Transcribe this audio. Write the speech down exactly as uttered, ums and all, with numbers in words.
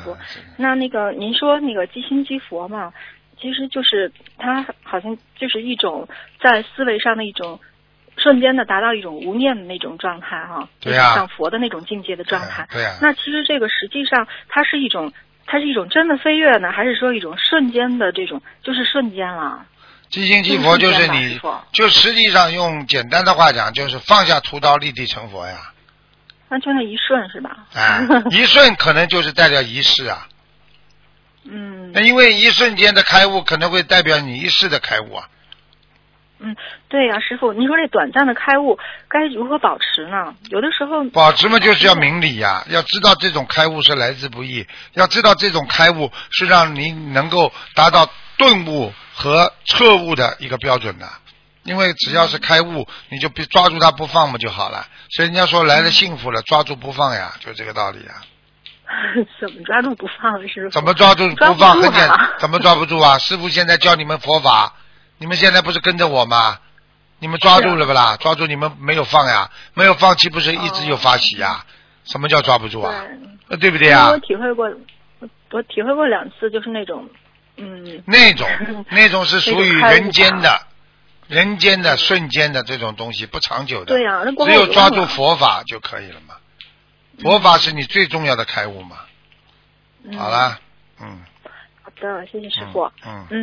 傅。 啊、 那那个您说那个积心积佛嘛，其实就是它好像就是一种在思维上的一种瞬间的达到一种无念的那种状态哈、啊， 对呀、啊， 像佛的那种境界的状态。 对呀、啊。 那其实这个实际上它是一种，它是一种真的飞跃呢，还是说一种瞬间的这种，就是瞬间了？ 积心积佛就是你，就实际上用简单的话讲，就是放下屠刀立地成佛呀。 那就那一瞬是吧？ 啊，一瞬可能就是代表一世啊。 嗯。 那因为一瞬间的开悟可能会代表你一世的开悟啊。 嗯，对呀、啊，师父，您说这短暂的开悟该如何保持呢？有的时候保持嘛，就是要明理呀、啊，要知道这种开悟是来之不易，要知道这种开悟是让你能够达到顿悟和彻悟的一个标准的。因为只要是开悟，你就抓住它不放嘛就好了。所以人家说来了幸福了，抓住不放呀，就这个道理啊。 怎么抓住不放，师父？ 怎么抓住不放？很简单，怎么抓不住啊？师父现在教你们佛法，你们现在不是跟着我吗？你们抓住了不啦？抓住你们没有放呀？没有放弃不是一直有发起呀？哦、什么叫抓不住啊？对, 对不对啊？ 我体会过，我体会过两次，就是那种，嗯， 那种那种是属于人间的。人间的瞬间的这种东西不长久的， 对呀、啊， 只有抓住佛法就可以了嘛。佛法是你最重要的开悟嘛。 嗯、 好了，嗯。 好的，谢谢师傅。 嗯。嗯嗯